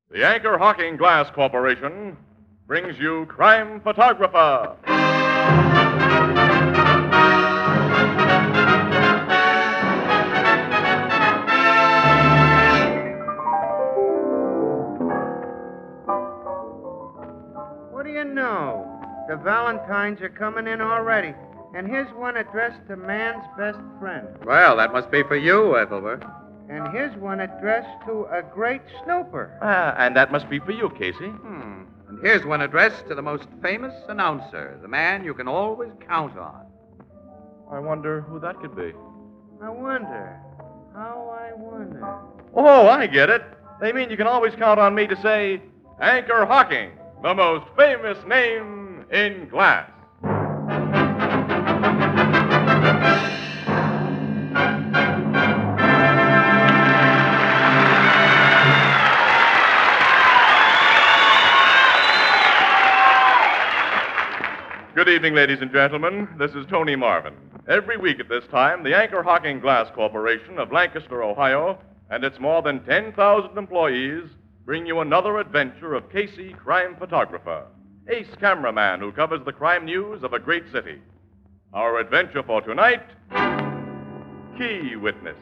The Anchor Hocking Glass Corporation brings you Crime Photographer. What do you know? The Valentines are coming in already. And here's one addressed to man's best friend. Well, that must be for you, Ethelbert. And here's one addressed to a great snooper. And that must be for you, Casey. And here's one addressed to the most famous announcer, the man you can always count on. I wonder who that could be. I wonder. Oh, I get it. They mean you can always count on me to say, Anchor Hocking, the most famous name in glass. Good evening, ladies and gentlemen. This is Tony Marvin. Every week at this time, the Anchor Hocking Glass Corporation of Lancaster, Ohio, and its more than 10,000 employees bring you another adventure of Casey, crime photographer, ace cameraman who covers the crime news of a great city. Our adventure for tonight, Key Witness.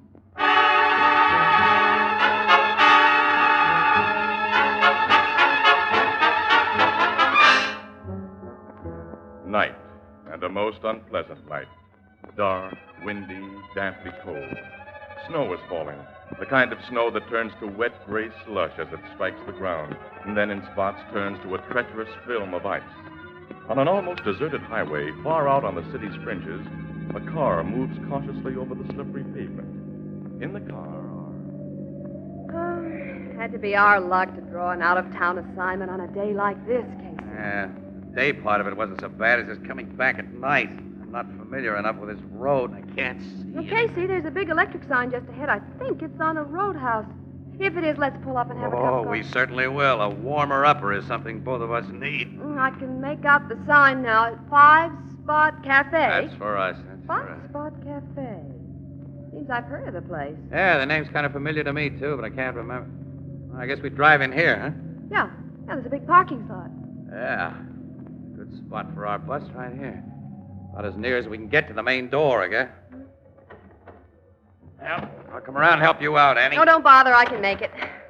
Night, and a most unpleasant night. Dark, windy, damply cold. Snow is falling, the kind of snow that turns to wet gray slush as it strikes the ground, and then in spots turns to a treacherous film of ice. On an almost deserted highway, far out on the city's fringes, a car moves cautiously over the slippery pavement. In the car are... Had to be our luck to draw an out-of-town assignment on a day like this, Casey. Yeah, the day part of it wasn't so bad as just coming back at night. I'm not familiar enough with this road, and I can't see. Well, Casey, there's a big electric sign just ahead. I think it's on a roadhouse. If it is, let's pull up and have a cup of Oh, coffee. we certainly will. A warmer-upper is something both of us need. I can make out the sign now. 5-Spot Cafe. That's for us. That's for us. 5-Spot Cafe. Seems I've heard of the place. Yeah, the name's kind of familiar to me, too, but I can't remember. Well, I guess we drive in here, huh? Yeah, there's a big parking spot. Yeah. Good spot for our bus right here. About as near as we can get to the main door, I guess. Well, I'll come around and help you out, Annie. No, don't bother. I can make it.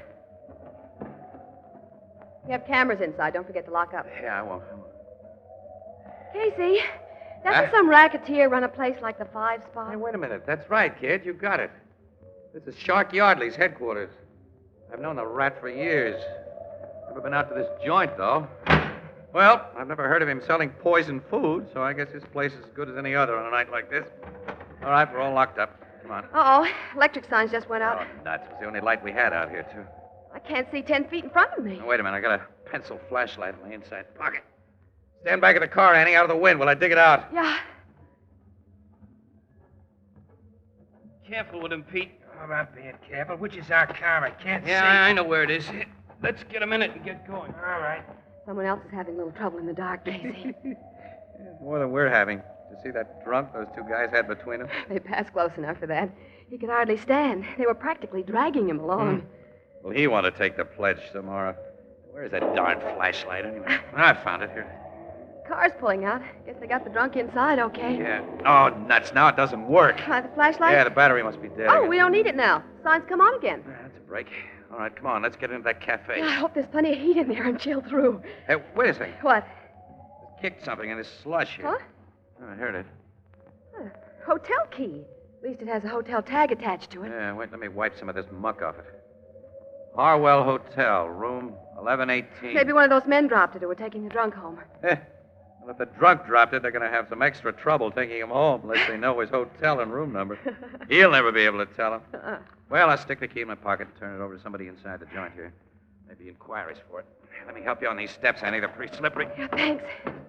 You have cameras inside. Don't forget to lock up. Yeah, I won't. Casey, doesn't some racketeer run a place like the 5-Spot? Hey, wait a minute. That's right, kid. You got it. This is Shark Yardley's headquarters. I've known the rat for years. Never been out to this joint, though. Well, I've never heard of him selling poison food, so I guess this place is as good as any other on a night like this. All right, we're all locked up. Come on. Uh-oh. Electric signs just went out. Oh, nuts. It was the only light we had out here, too. I can't see 10 feet in front of me. Now, wait a minute. I got a pencil flashlight in my inside pocket. Stand back of the car, Annie, out of the wind while I dig it out. Yeah. Careful with him, Pete. Oh, not being careful. Which is our car? I can't see. Yeah, I know where it is. Let's get a minute and get going. All right. Someone else is having a little trouble in the dark, Casey. More than we're having. You see that drunk those two guys had between them? They passed close enough for that. He could hardly stand. They were practically dragging him along. Well, he wanted to take the pledge, Samara. Where's that darn flashlight, anyway? I found it here. Car's pulling out. Guess they got the drunk inside, okay. Yeah. Oh, nuts. Now it doesn't work. The flashlight? Yeah, the battery must be dead. Oh, we don't need it now. Signs come on again. That's a break. All right, come on. Let's get into that cafe. I hope there's plenty of heat in there and chill through. Hey, wait a second. What? Just kicked something in this slush here. Huh? Oh, I heard it. Hotel key. At least it has a hotel tag attached to it. Yeah, wait, let me wipe some of this muck off it. Harwell Hotel, room 1118. Maybe one of those men dropped it who were taking the drunk home. Well, if the drunk dropped it, they're going to have some extra trouble taking him home unless they know his hotel and room number. He'll never be able to tell them. Well, I'll stick the key in my pocket and turn it over to somebody inside the joint here. Maybe inquiries for it. Let me help you on these steps, Annie. They're pretty slippery. Yeah, thanks.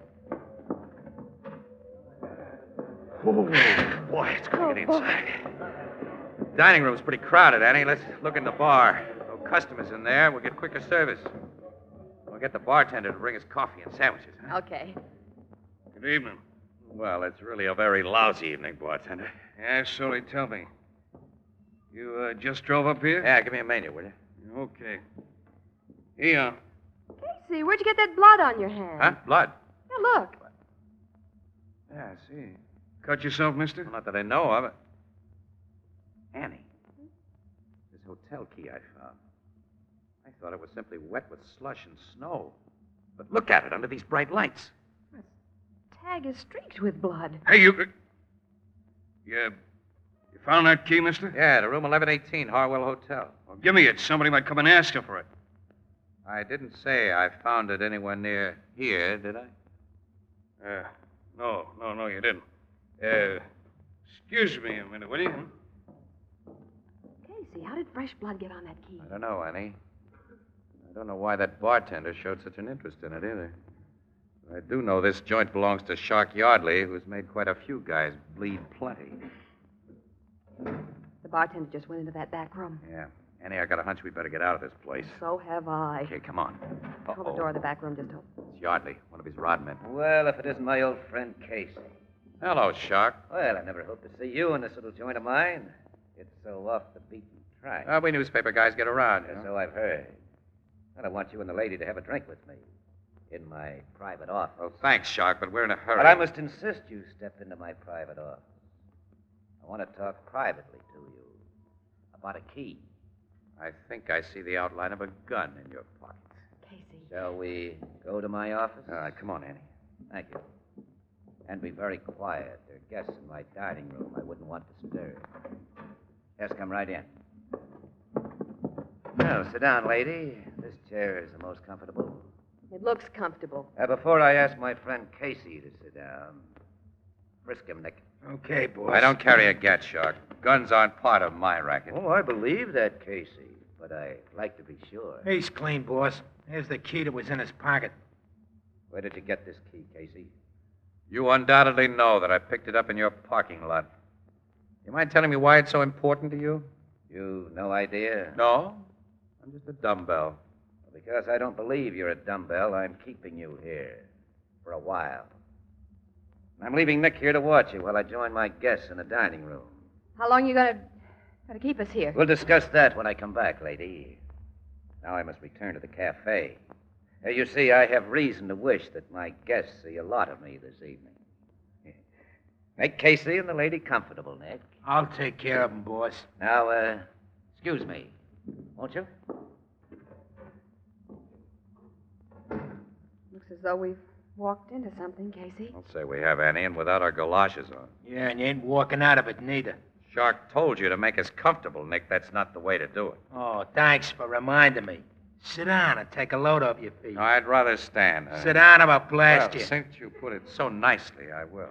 Oh, boy, it's going to get inside. Dining room's pretty crowded, Annie. Let's look in the bar. No customers in there. We'll get quicker service. We'll get the bartender to bring us coffee and sandwiches. Huh? Okay. Good evening. Well, it's really a very lousy evening, bartender. Yeah, so they tell me. You just drove up here? Yeah, give me a menu, will you? Okay. Yeah. Casey, where'd you get that blood on your hand? Huh? Blood? Yeah, look. Yeah, I see. Cut yourself, mister? Well, not that I know of. Annie. This hotel key I found. I thought it was simply wet with slush and snow. But look at it under these bright lights. Tag is streaked with blood. Hey, you found that key, mister? Yeah, to room 1118, Harwell Hotel. Well, give me it. Somebody might come and ask you for it. I didn't say I found it anywhere near here, did I? No, you didn't. Excuse me a minute, will you? Casey, how did fresh blood get on that key? I don't know, Annie. I don't know why that bartender showed such an interest in it either. I do know this joint belongs to Shark Yardley, who's made quite a few guys bleed plenty. The bartender just went into that back room. Yeah. Annie, I got a hunch we better get out of this place. So have I. Okay, come on. Oh, the door of the back room just opened. It's Yardley, one of his rod men. Well, if it isn't my old friend Casey. Hello, Shark. Well, I never hoped to see you in this little joint of mine. It's so off the beaten track. We newspaper guys get around, you know. So I've heard. And I want you and the lady to have a drink with me in my private office. Well, thanks, Shark, but we're in a hurry. But I must insist you step into my private office. I want to talk privately to you about a key. I think I see the outline of a gun in your pocket. Casey. Shall we go to my office? All right, come on, Annie. Thank you. And be very quiet. There are guests in my dining room I wouldn't want to stir. Yes, come right in. Well, sit down, lady. This chair is the most comfortable. It looks comfortable. Before I ask my friend Casey to sit down, frisk him, Nick. Okay, boss. I don't carry a gat, Shark. Guns aren't part of my racket. Oh, I believe that, Casey, but I'd like to be sure. He's clean, boss. Here's the key that was in his pocket. Where did you get this key, Casey? You undoubtedly know that I picked it up in your parking lot. You mind telling me why it's so important to you? You no idea? No. I'm just a dumbbell. Because I don't believe you're a dumbbell, I'm keeping you here for a while. I'm leaving Nick here to watch you while I join my guests in the dining room. How long are you going to keep us here? We'll discuss that when I come back, lady. Now I must return to the cafe. You see, I have reason to wish that my guests see a lot of me this evening. Make Casey and the lady comfortable, Nick. I'll take care of him, boss. Now, excuse me, won't you? Looks as though we've walked into something, Casey. I'll say we have, Annie, and without our galoshes on. Yeah, and you ain't walking out of it neither. Shark told you to make us comfortable, Nick. That's not the way to do it. Oh, thanks for reminding me. Sit down and take a load off your feet. No, I'd rather stand. Sit down or I'll blast Well, you. since you put it so nicely, I will.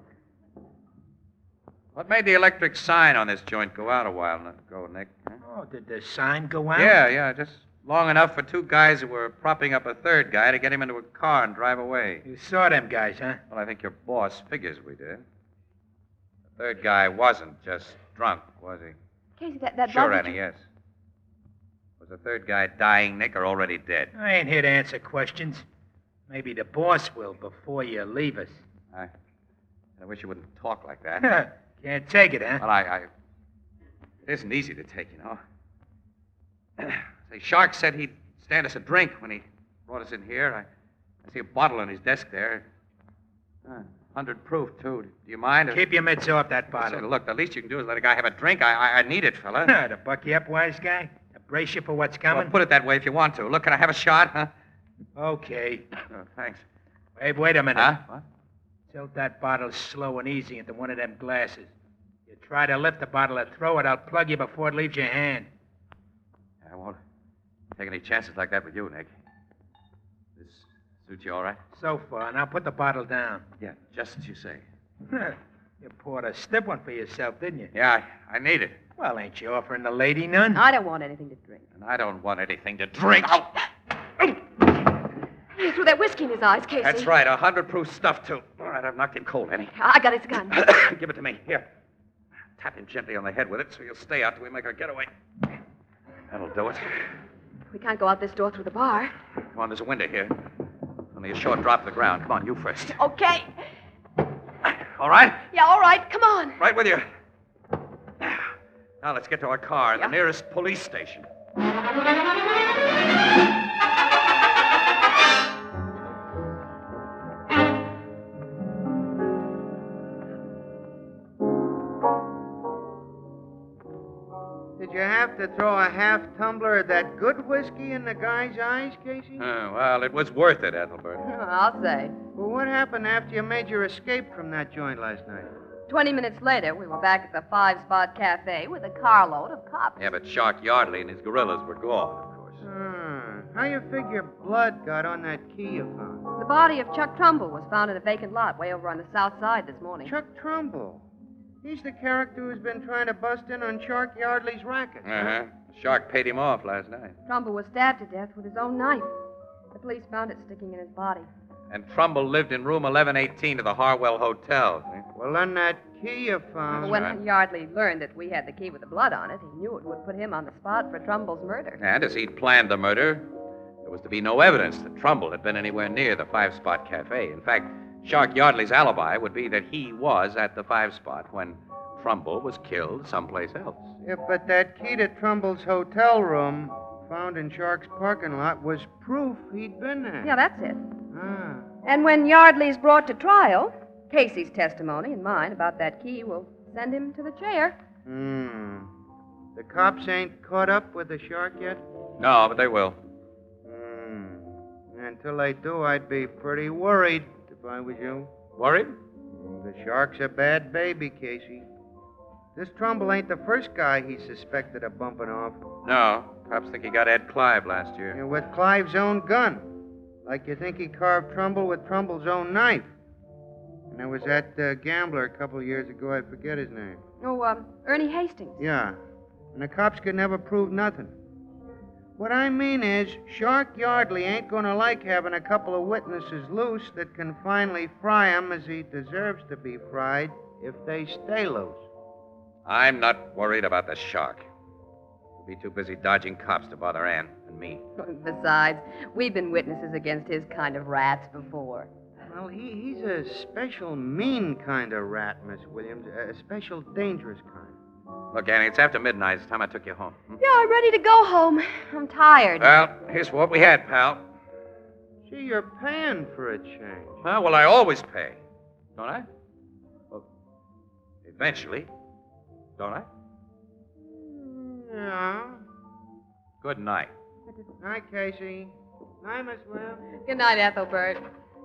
What made the electric sign on this joint go out a while ago, Nick? Huh? Oh, did the sign go out? Yeah, just long enough for two guys who were propping up a third guy to get him into a car and drive away. You saw them guys, huh? Well, I think your boss figures we did. The third guy wasn't just drunk, was he? Casey, that Sure, blood... Annie, yes. Was the third guy dying, Nick, or already dead? I ain't here to answer questions. Maybe the boss will before you leave us. I wish you wouldn't talk like that. Can't take it, huh? Well, it isn't easy to take, you know. Say, Shark said he'd stand us a drink when he brought us in here. I see a bottle on his desk there. 100 proof, too. Do you mind? Keep your mitts off that Say, bottle. look, the least you can do is let a guy have a drink. I need it, fella. To buck you up, wise guy? To brace you for what's coming? Well, put it that way if you want to. Look, can I have a shot, huh? Okay. Oh, thanks. Wait a minute. Huh? What? Tilt that bottle slow and easy into one of them glasses. You try to lift the bottle or throw it, I'll plug you before it leaves your hand. I won't take any chances like that with you, Nick. This suits you all right? So far. Now put the bottle down. Yeah, just as you say. You poured a stiff one for yourself, didn't you? Yeah, I need it. Well, ain't you offering the lady none? I don't want anything to drink. And I don't want anything to drink. He threw that whiskey in his eyes, Casey. That's right, 100 proof stuff, too. All right, I've knocked him cold, Annie. I got his gun. Give it to me. Here. Tap him gently on the head with it so he'll stay out till we make our getaway. That'll do it. We can't go out this door through the bar. Come on, there's a window here. Only a short drop to the ground. Come on, you first. Okay. All right? Yeah, all right. Come on. Right with you. Now let's get to our car, the nearest police station. throw a half tumbler of that good whiskey in the guy's eyes, Casey? Well, it was worth it, Ethelbert. I'll say. Well, what happened after you made your escape from that joint last night? 20 minutes later, we were back at the Five Spot Cafe with a carload of cops. Yeah, but Shark Yardley and his gorillas were gone, of course. How you figure blood got on that key you found? The body of Chuck Trumbull was found in a vacant lot way over on the south side this morning. Chuck Trumbull. He's the character who's been trying to bust in on Shark Yardley's racket. Uh-huh. Shark paid him off last night. Trumbull was stabbed to death with his own knife. The police found it sticking in his body. And Trumbull lived in room 1118 of the Harwell Hotel. See? Well, then that key you found... But when Yardley learned that we had the key with the blood on it, he knew it would put him on the spot for Trumbull's murder. And as he'd planned the murder, there was to be no evidence that Trumbull had been anywhere near the Five Spot Cafe. In fact, Shark Yardley's alibi would be that he was at the Five Spot when Trumbull was killed someplace else. Yeah, but that key to Trumbull's hotel room, found in Shark's parking lot, was proof he'd been there. Yeah, that's it. Ah. And when Yardley's brought to trial, Casey's testimony and mine about that key will send him to the chair. The cops ain't caught up with the shark yet? No, but they will. Until they do, I'd be pretty worried if I was you. Worried? The shark's a bad baby, Casey. This Trumbull ain't the first guy he suspected of bumping off. No. Cops think he got Ed Clive last year. Yeah, with Clive's own gun. Like you think he carved Trumbull with Trumbull's own knife. And there was that gambler a couple of years ago, I forget his name. Oh, Ernie Hastings. Yeah. And the cops could never prove nothing. What I mean is, Shark Yardley ain't gonna like having a couple of witnesses loose that can finally fry him as he deserves to be fried if they stay loose. I'm not worried about the shark. He'll be too busy dodging cops to bother Ann and me. Besides, we've been witnesses against his kind of rats before. Well, he's a special mean kind of rat, Miss Williams. A special dangerous kind. Look, Annie, it's after midnight. It's time I took you home. Yeah, I'm ready to go home. I'm tired. Well, here's what we had, pal. Gee, you're paying for a change. Well, I always pay. Don't I? Well, eventually. Don't I? Yeah. Good night. Night, Casey. Night, Miss Williams. Good night, Ethelbert.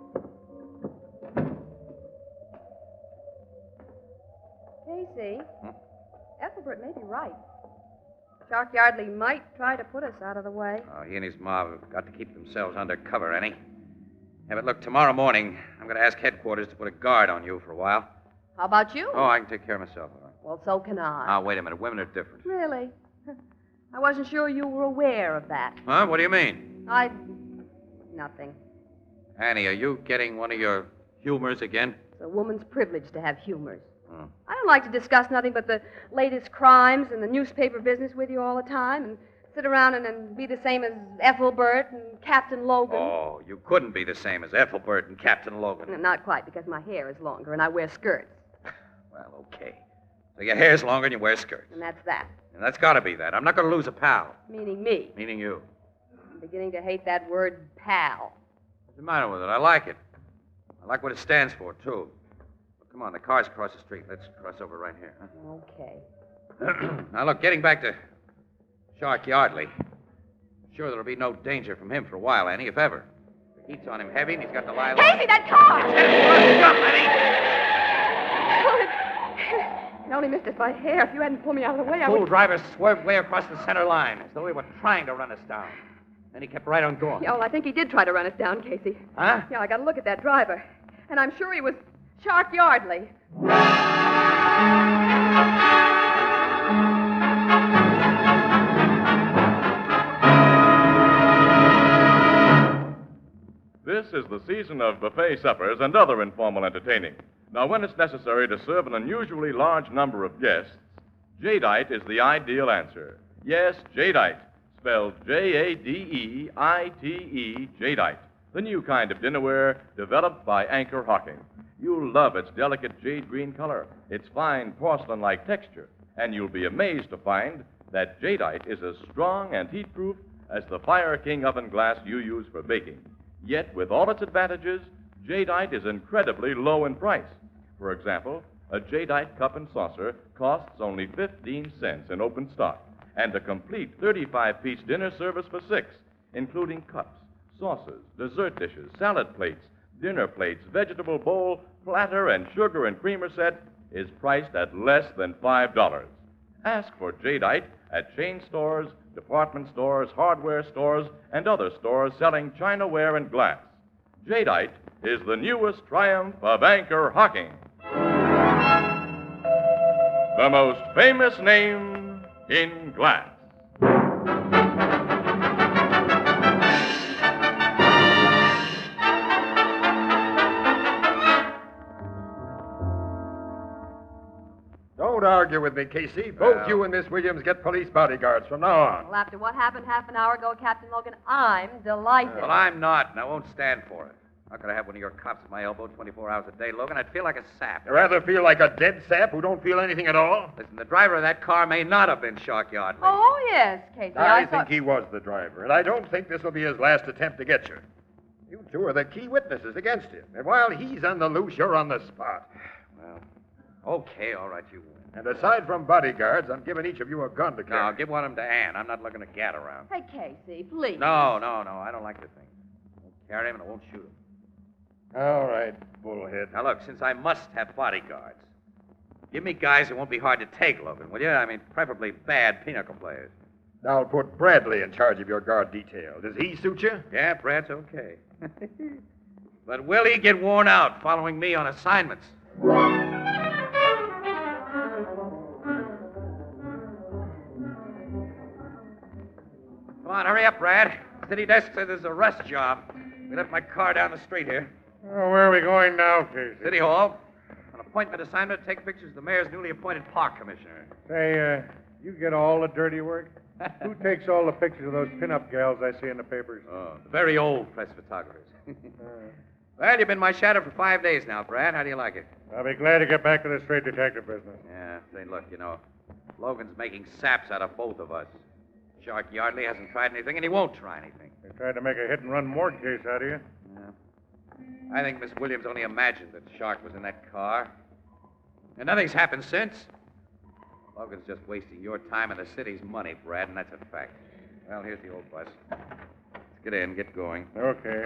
Casey, Ethelbert may be right. Shark Yardley might try to put us out of the way. Oh, he and his mob have got to keep themselves under cover, Annie. Yeah, but look, tomorrow morning, I'm going to ask headquarters to put a guard on you for a while. How about you? Oh, I can take care of myself, all right. Well, so can I. Ah, wait a minute. Women are different. Really? I wasn't sure you were aware of that. Huh? What do you mean? Nothing. Annie, are you getting one of your humors again? It's a woman's privilege to have humors. Oh. I don't like to discuss nothing but the latest crimes and the newspaper business with you all the time and sit around and be the same as Ethelbert and Captain Logan. Oh, you couldn't be the same as Ethelbert and Captain Logan. Not quite, because my hair is longer and I wear skirts. Well, okay. So your hair's longer and you wear skirts. And that's that. And that's got to be that. I'm not going to lose a pal. Meaning me. Meaning you. I'm beginning to hate that word pal. What's the matter with it? I like it. I like what it stands for, too. Well, come on, the car's across the street. Let's cross over right here. Huh? Okay. Now, look, getting back to Shark Yardley. Sure, there'll be no danger from him for a while, Annie, if ever. The heat's on him heavy, and he's got the lie low. Casey, that car! Jump, Annie! I only missed it by hair. If you hadn't pulled me out of the way, I Fool would... driver swerved way across the center line, as though he were trying to run us down. Then he kept right on going. Yeah, well, I think he did try to run us down, Casey. Huh? Yeah, I got to look at that driver. And I'm sure he was Shark Yardley. This is the season of buffet suppers and other informal entertaining. Now, when it's necessary to serve an unusually large number of guests, Jadeite is the ideal answer. Yes, Jadeite, spelled Jadeite, Jadeite, the new kind of dinnerware developed by Anchor Hocking. You'll love its delicate jade green color, its fine porcelain-like texture, and you'll be amazed to find that Jadeite is as strong and heat-proof as the Fire King oven glass you use for baking. Yet, with all its advantages, Jadeite is incredibly low in price. For example, a Jadeite cup and saucer costs only 15 cents in open stock. and a complete 35-piece dinner service for 6, including cups, saucers, dessert dishes, salad plates, dinner plates, vegetable bowl, platter, and sugar and creamer set, is priced at less than $5. Ask for Jadeite at chain stores, department stores, hardware stores, and other stores selling chinaware and glass. Jadeite is the newest triumph of anchor hocking. The most famous name in glass. Don't argue with me, Casey. Both you and Miss Williams get police bodyguards from now on. Well, after what happened half an hour ago, Captain Logan, I'm delighted. Well, I'm not, and I won't stand for it. How could I have one of your cops at my elbow 24 hours a day, Logan? I'd feel like a sap. You rather feel like a dead sap who don't feel anything at all? Listen, the driver of that car may not have been Shark Yardley. Oh, yes, Casey. I thought... think he was the driver, and I don't think this will be his last attempt to get you. You two are the key witnesses against him, and while he's on the loose, you're on the spot. Well, okay, all right, you win. And aside from bodyguards, I'm giving each of you a gun to carry. No, give one of them to Ann. I'm not looking to gad around. Hey, Casey, please. No, I don't like the thing. I won't carry him, and I won't shoot him. All right, bullhead. Now, look, since I must have bodyguards, give me guys who won't be hard to take, Logan, will you? I mean, preferably bad pinochle players. I'll put Bradley in charge of your guard detail. Does he suit you? Yeah, Brad's okay. But will he get worn out following me on assignments? Come on, hurry up, Brad. City desk said there's a rest job. We left my car down the street here. Oh, where are we going now, Casey? City Hall. An appointment assignment to take pictures of the mayor's newly appointed park commissioner. Say, you get all the dirty work? Who takes all the pictures of those pin-up gals I see in the papers? Oh, the very old press photographers. Well, you've been my shadow for 5 days now, Brad. How do you like it? I'll be glad to get back to the straight detective business. Yeah, say, look, Logan's making saps out of both of us. Shark Yardley hasn't tried anything, and he won't try anything. They tried to make a hit-and-run morgue case out of you. Yeah. I think Miss Williams only imagined that Shark was in that car. And nothing's happened since. Logan's just wasting your time and the city's money, Brad, and that's a fact. Well, here's the old bus. Let's get in, get going. Okay.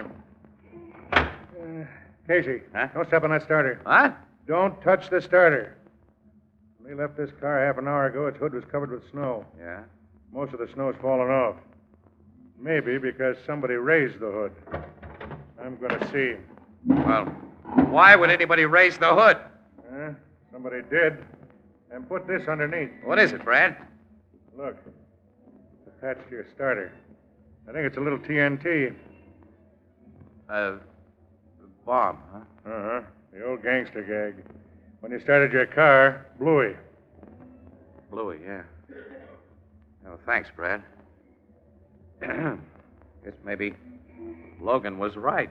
Casey, Huh? don't step on that starter. What? Don't touch the starter. When we left this car half an hour ago, its hood was covered with snow. Yeah? Most of the snow's fallen off. Maybe because somebody raised the hood. I'm going to see. Well, why would anybody raise the hood? Somebody did. And put this underneath. What is it, Brad? Look. It's attached to your starter. I think it's a little TNT. Bomb, huh? Uh-huh. The old gangster gag. When you started your car, Bluey. Bluey, yeah. Oh, thanks, Brad. Guess maybe Logan was right.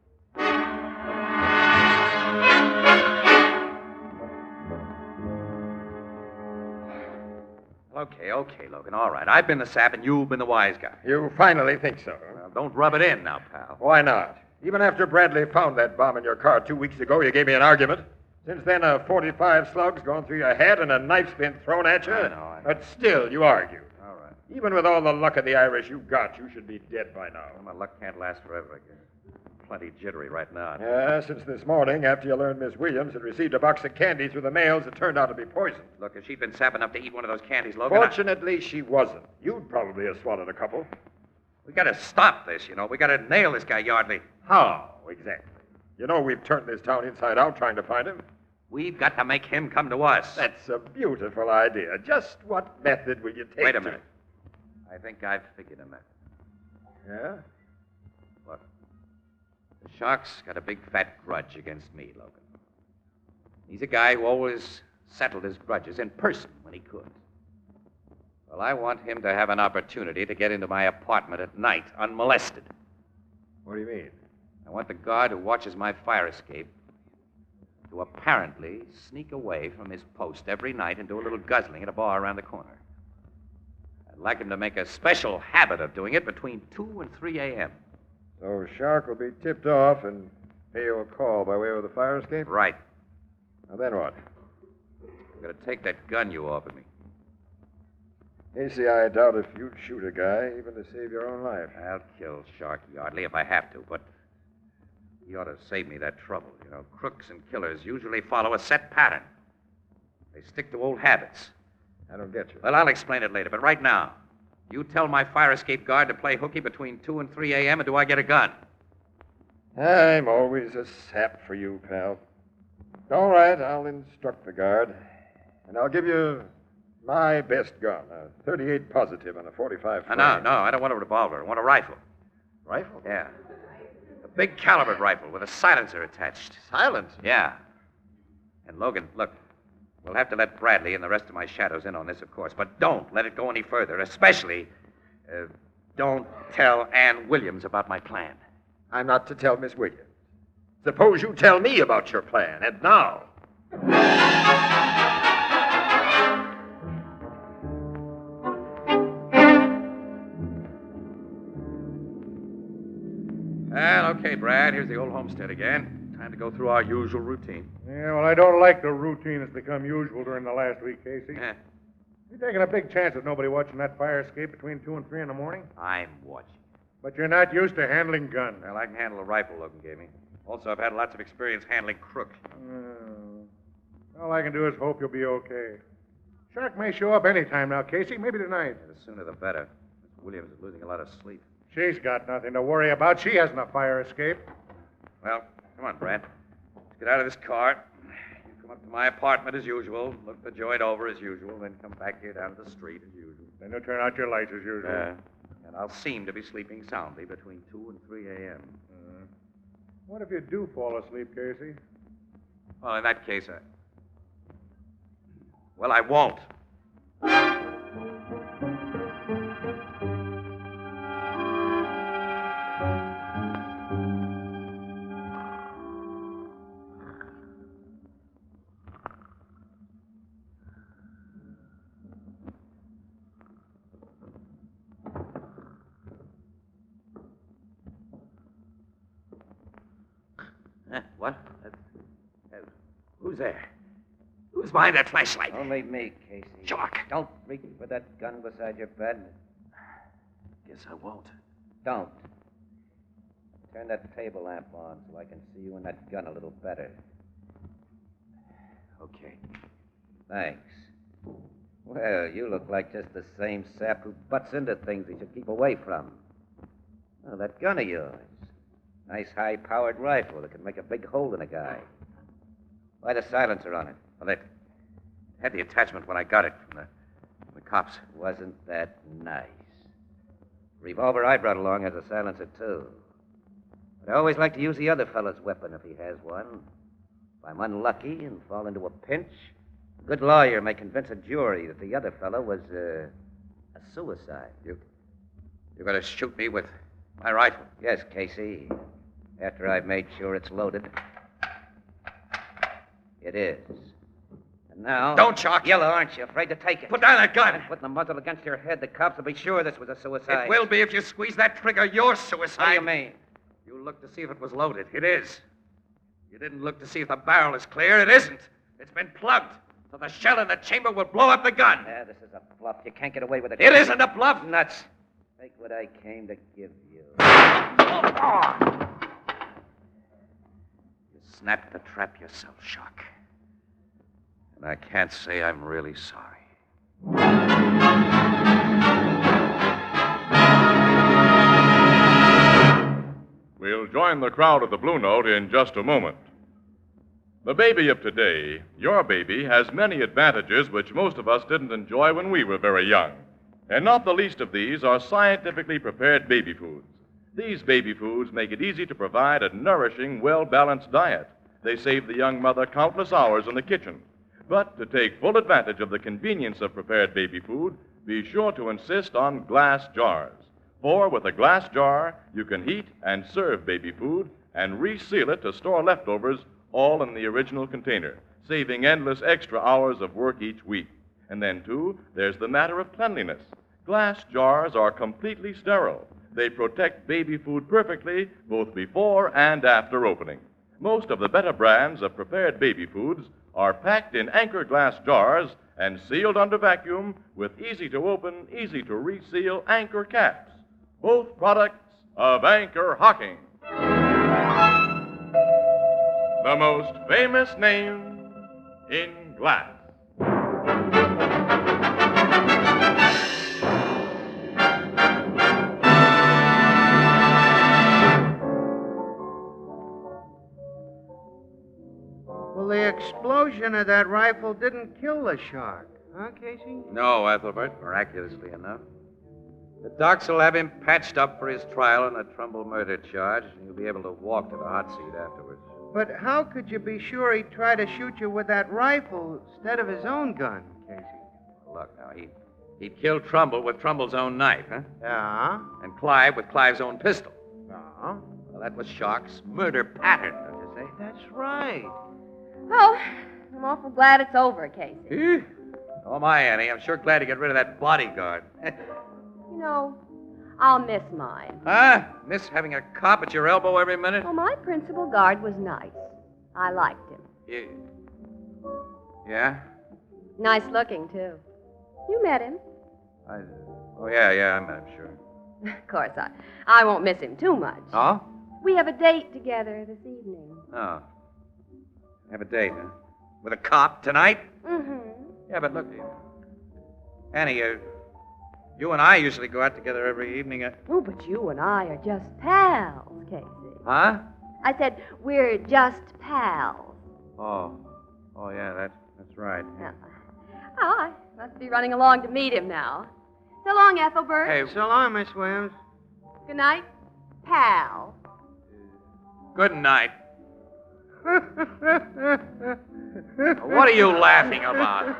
Okay, Logan. All right. I've been the sap and you've been the wise guy. You finally think so? Well, don't rub it in now, pal. Why not? Even after Bradley found that bomb in your car 2 weeks ago, you gave me an argument. Since then, a 45 slug's gone through your head and a knife's been thrown at you. I know. But still, you argue. All right. Even with all the luck of the Irish you got, you should be dead by now. Well, my luck can't last forever, I guess. Plenty jittery right now. Yeah, since this morning, after you learned Miss Williams had received a box of candy through the mails, it turned out to be poison. Look, if she'd been sap enough to eat one of those candies, Logan... Fortunately, she wasn't. You'd probably have swallowed a couple. We gotta stop this, We gotta nail this guy, Yardley. How, exactly? You know we've turned this town inside out trying to find him. We've got to make him come to us. That's a beautiful idea. Just what method will you take? Wait a minute. I think I've figured a method. Yeah? Look, the Shark's got a big fat grudge against me, Logan. He's a guy who always settled his grudges in person when he could. Well, I want him to have an opportunity to get into my apartment at night unmolested. What do you mean? I want the guard who watches my fire escape to apparently sneak away from his post every night and do a little guzzling at a bar around the corner. I'd like him to make a special habit of doing it between 2 and 3 a.m. So Shark will be tipped off and pay you a call by way of the fire escape? Right. Now then what? I'm going to take that gun you offered me. Casey, I doubt if you'd shoot a guy even to save your own life. I'll kill Shark Yardley if I have to, but he ought to save me that trouble. You know, crooks and killers usually follow a set pattern. They stick to old habits. I don't get you. Well, I'll explain it later, but right now, you tell my fire escape guard to play hooky between 2 and 3 a.m., and do I get a gun? I'm always a sap for you, pal. All right, I'll instruct the guard. And I'll give you my best gun, a 38 positive and a 45 flame. No, I don't want a revolver. I want a rifle. Rifle? Yeah. A big calibered rifle with a silencer attached. Silence? Yeah. And Logan, look, we'll have to let Bradley and the rest of my shadows in on this, of course, but don't let it go any further, especially don't tell Ann Williams about my plan. I'm not to tell Miss Williams. Suppose you tell me about your plan, and now. Well, okay, Brad, here's the old homestead again. Time to go through our usual routine. Yeah, well, I don't like the routine that's become usual during the last week, Casey. Yeah, You're taking a big chance with nobody watching that fire escape between 2 and 3 in the morning. I'm watching. But you're not used to handling guns. Well, I can handle a rifle Logan gave me. Also, I've had lots of experience handling crooks. All I can do is hope you'll be okay. Shark may show up any time now, Casey. Maybe tonight. The sooner the better. Miss Williams is losing a lot of sleep. She's got nothing to worry about. She hasn't a fire escape. Well, come on, Brad. Let's get out of this car. You come up to my apartment as usual, look the joint over as usual, then come back here down to the street as usual. Then you'll turn out your lights as usual. And I'll seem to be sleeping soundly between 2 and 3 a.m. What if you do fall asleep, Casey? Well, in that case, I won't. What? Who's there? Who's behind that flashlight? Only me, Casey. Shark. Don't reach for that gun beside your bed. Guess I won't. Don't. Turn that table lamp on so I can see you and that gun a little better. Okay. Thanks. Well, you look like just the same sap who butts into things he should keep away from. Oh, that gun of yours. Nice high-powered rifle that can make a big hole in a guy. Why the silencer on it? Well, they had the attachment when I got it from the cops. Wasn't that nice? Revolver I brought along has a silencer, too. But I always like to use the other fellow's weapon if he has one. If I'm unlucky and fall into a pinch, a good lawyer may convince a jury that the other fellow was a suicide. You're going to shoot me with my rifle? Yes, Casey. After I've made sure it's loaded. It is. And now... Don't, Shark. Yellow, aren't you? Afraid to take it? Put down that gun. I'm putting the muzzle against your head. The cops will be sure this was a suicide. It will be if you squeeze that trigger. You're suicide. What do you mean? You looked to see if it was loaded. It is. You didn't look to see if the barrel is clear. It isn't. It's been plugged. So the shell in the chamber will blow up the gun. Yeah, this is a bluff. You can't get away with it. It isn't a bluff. Nuts. Take what I came to give you. You snapped the trap yourself, Shark. And I can't say I'm really sorry. We'll join the crowd at the Blue Note in just a moment. The baby of today, your baby, has many advantages which most of us didn't enjoy when we were very young. And not the least of these are scientifically prepared baby foods. These baby foods make it easy to provide a nourishing, well-balanced diet. They save the young mother countless hours in the kitchen. But to take full advantage of the convenience of prepared baby food, be sure to insist on glass jars. For with a glass jar, you can heat and serve baby food and reseal it to store leftovers all in the original container, saving endless extra hours of work each week. And then, too, there's the matter of cleanliness. Glass jars are completely sterile. They protect baby food perfectly both before and after opening. Most of the better brands of prepared baby foods are packed in Anchor glass jars and sealed under vacuum with easy-to-open, easy-to-reseal Anchor caps. Both products of Anchor Hocking. The most famous name in glass. Well, the explosion of that rifle didn't kill the shark, huh, Casey? No, Ethelbert, miraculously enough. The docs will have him patched up for his trial on a Trumbull murder charge, and he'll be able to walk to the hot seat afterwards. But how could you be sure he'd try to shoot you with that rifle instead of his own gun, Casey? Look, now, he'd killed Trumbull with Trumbull's own knife, huh? Yeah? And Clive with Clive's own pistol. Yeah? Well, that was Shark's murder pattern, don't you say? That's right. Well, I'm awful glad it's over, Casey. Oh, my Annie, I'm sure glad to get rid of that bodyguard. You know, I'll miss mine. Huh? Miss having a cop at your elbow every minute? Well, my principal guard was nice. I liked him. Yeah? Nice looking, too. You met him. Oh, yeah, I met him, sure. Of course, I won't miss him too much. Oh? We have a date together this evening. Oh. Have a date, huh? With a cop tonight? Mm-hmm. Yeah, but look, Annie, you and I usually go out together every evening. Oh, but you and I are just pals, Casey. Huh? I said we're just pals. Oh, yeah, that's right. Yeah. I must be running along to meet him now. So long, Ethelbert. Hey, So long, Miss Williams. Good night, pal. good night. What are you laughing about?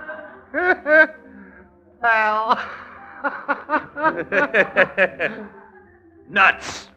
Pal. Nuts.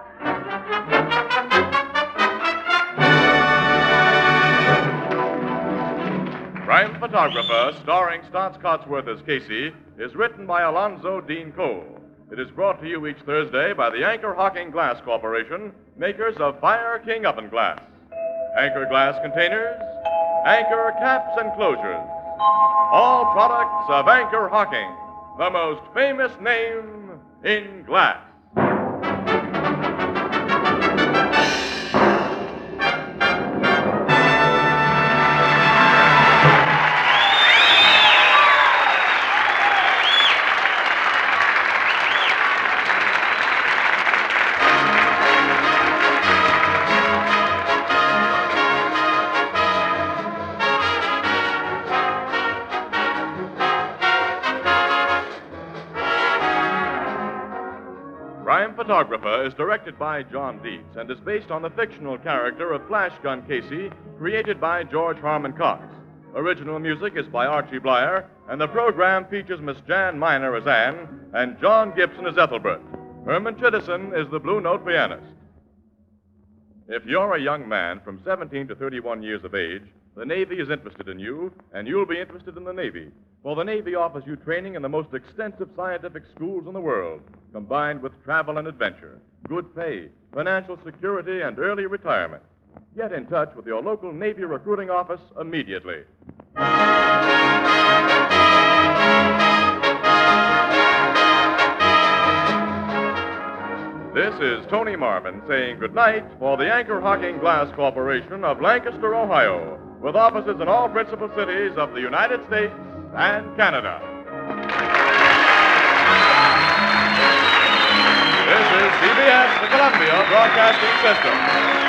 Crime Photographer, starring Stotts Cotsworth as Casey, is written by Alonzo Dean Cole. It is brought to you each Thursday by the Anchor Hocking Glass Corporation, makers of Fire King Oven Glass. Anchor glass containers, Anchor caps and closures. All products of Anchor Hocking, the most famous name in glass. Crime Photographer is directed by John Dietz and is based on the fictional character of Flash Gun Casey, created by George Harmon Cox. Original music is by Archie Blyer, and the program features Miss Jan Miner as Anne and John Gibson as Ethelbert. Herman Chittison is the Blue Note pianist. If you're a young man from 17 to 31 years of age, the Navy is interested in you, and you'll be interested in the Navy. For the Navy offers you training in the most extensive scientific schools in the world, combined with travel and adventure, good pay, financial security, and early retirement. Get in touch with your local Navy recruiting office immediately. This is Tony Marvin saying goodnight for the Anchor Hocking Glass Corporation of Lancaster, Ohio, with offices in all principal cities of the United States and Canada. This is CBS, the Columbia Broadcasting System.